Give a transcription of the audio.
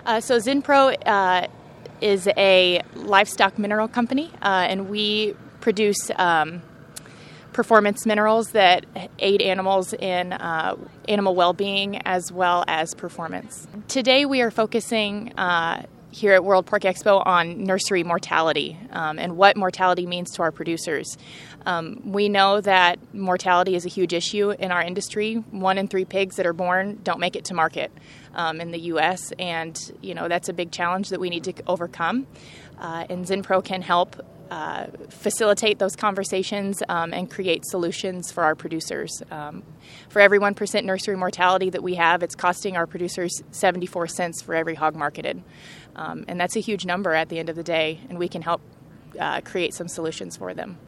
So Zinpro is a livestock mineral company, and we produce performance minerals that aid animals in animal well-being as well as performance. Today we are focusing here at World Pork Expo on nursery mortality and what mortality means to our producers. We know that mortality is a huge issue in our industry. 1 in 3 pigs that are born don't make it to market in the U.S., and that's a big challenge that we need to overcome. And Zinpro can help facilitate those conversations and create solutions for our producers. For every 1% nursery mortality that we have, it's costing our producers 74 cents for every hog marketed. And that's a huge number at the end of the day, and we can help create some solutions for them.